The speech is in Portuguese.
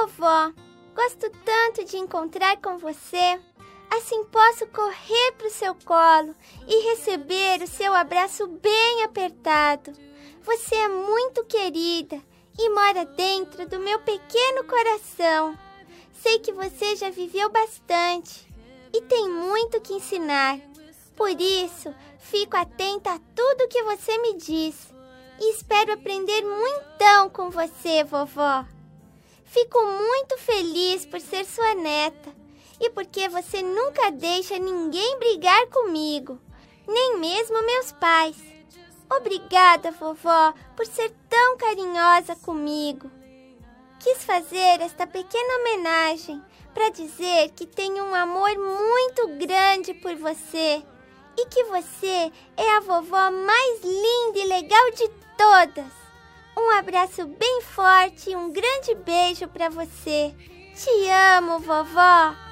Vovó, gosto tanto de encontrar com você. Assim posso correr para o seu colo e receber o seu abraço bem apertado. Você é muito querida e mora dentro do meu pequeno coração. Sei que você já viveu bastante e tem muito que ensinar. Por isso, fico atenta a tudo que você me diz e espero aprender muitão com você, vovó. Fico muito feliz por ser sua neta e porque você nunca deixa ninguém brigar comigo, nem mesmo meus pais. Obrigada, vovó, por ser tão carinhosa comigo. Quis fazer esta pequena homenagem para dizer que tenho um amor muito grande por você e que você é a vovó mais linda e legal de todas. Um abraço bem forte e um grande beijo para você. Te amo, vovó!